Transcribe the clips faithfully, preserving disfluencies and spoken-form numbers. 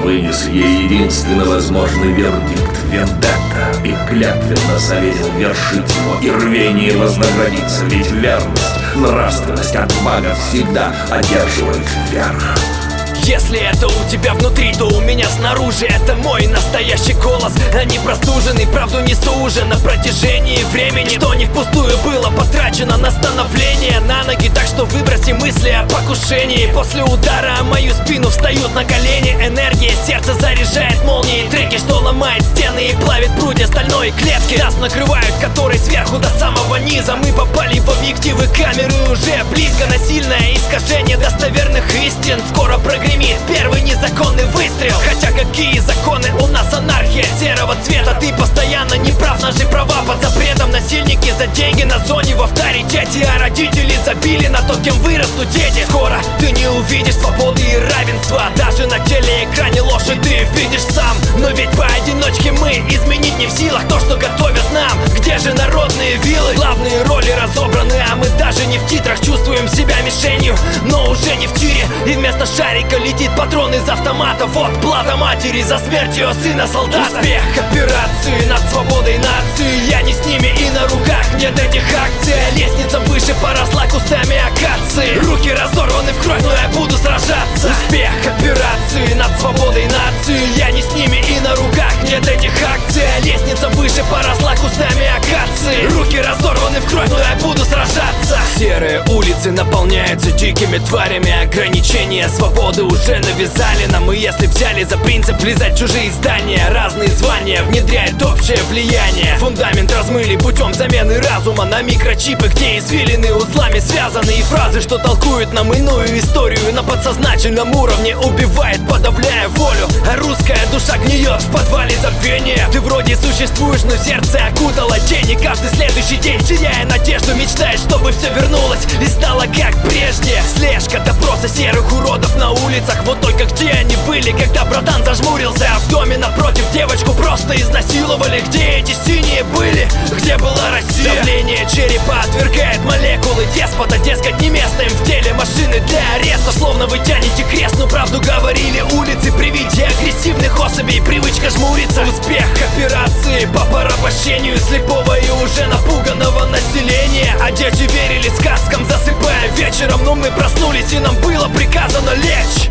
вынес ей единственно возможный вердикт — вендетта, и клятвенно заверил вершить его и рвение вознаградиться, ведь верность, нравственность, отвага всегда одерживает верх. Если это у тебя внутри, то у меня снаружи. Это мой настоящий голос, а не простуженный. Правду несу уже на протяжении времени, что не впустую было потрачено на становление на ноги. Так что выброси мысли о покушении. После удара о мою спину встают на колени. Энергия сердца заряжает молнией треки, что ломает стены и плавит прутья стальной клетки. Нас накрывают, который сверху до самого низа. Мы попали в объективы камеры уже близко. Насильное искажение достоверных истин. Скоро прогремит первый незаконный выстрел. Хотя какие законы, у нас анархия серого цвета. Ты постоянно не прав, наши права под запретом. Насильники за деньги на зоне в авторитете, а родители забили на то, кем вырастут дети. Скоро ты не увидишь свободы и равенства. Даже на телеэкране ложь ты видишь сам. Но ведь поодиночке мы изменить не в силах то, что готовят нам. Где же народные виллы? Главные роли разобраны, а мы даже не в титрах чувствуем себя мишенью. Но уже не в тире, и вместо шарика летит патрон из автомата. Вот плата матери за смерть ее сына солдата. Успех операции над свободой нации. Я не с ними и на руках нет этих акций. Лестница выше поросла кустами акации. Руки разорваны в кровь, но я буду сражаться. Успех операции над свободой нации. Я не с ними и на руках нет этих акций. Лестница выше поросла кустами акации. Руки разорваны в кровь, но я буду сражаться. Серые улицы наполняются дикими тварями. Ограничения свободы уже навязали нам. И если взяли за принцип влезать в чужие здания, разные звания внедряют общее влияние. Фундамент размыли путем замены разума на микрочипы, где извилины узлами связаны. И фразы, что толкуют нам иную историю, на подсознательном уровне убивает, подавляя волю. А русская душа гниет в подвале забвения. Ты вроде существуешь, но сердце окутало тень. И каждый следующий день, теряя надежду, мечтаешь, чтобы все вернулось и стало как прежде. Слежка допроса серых уродов на улицах. Вот только где они были, когда братан зажмурился? А в доме напротив девочку просто изнасиловали. Где эти синие были? Где была Россия? Давление черепа отвергает молекулы деспота. Дескать, не место им в теле, машины для ареста. Словно вы тянете крест, но правду говорили улицы. При виде агрессивных особей привычка жмурится. Успех операции по порабощению слепого и уже напуганного населения. А дети верили сказкам, засыпая вечером. Но мы проснулись, и нам было приказано лечь.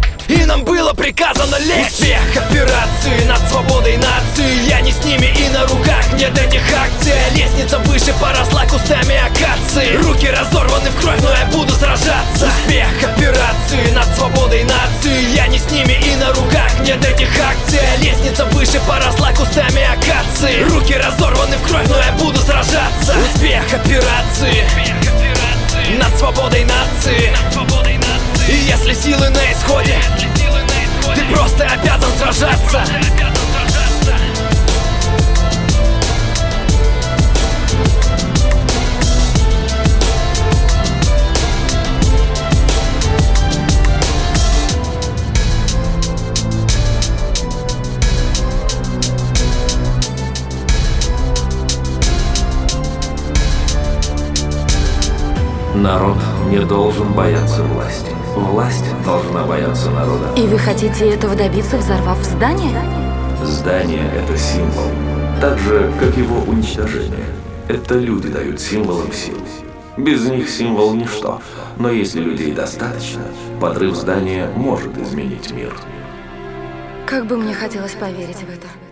И нам было приказано лечь. Успех операции над свободой нации. Я не с ними и на руках нет этих акций. Лестница выше поросла кустами акации. Руки разорваны в кровь, но я буду сражаться. Успех операции над свободой нации. Я не с ними и на руках нет этих акций. Лестница выше поросла кустами акации. Руки разорваны в кровь, но я буду сражаться. Успех операции над свободой нации. И если силы на исходе, ты просто обязан сражаться. Народ не должен бояться власти. Власть должна бояться народа. И вы хотите этого добиться, взорвав здание? Здание — это символ. Так же, как его уничтожение. Это люди дают символам силу. Без них символ — ничто. Но если людей достаточно, подрыв здания может изменить мир. Как бы мне хотелось поверить в это.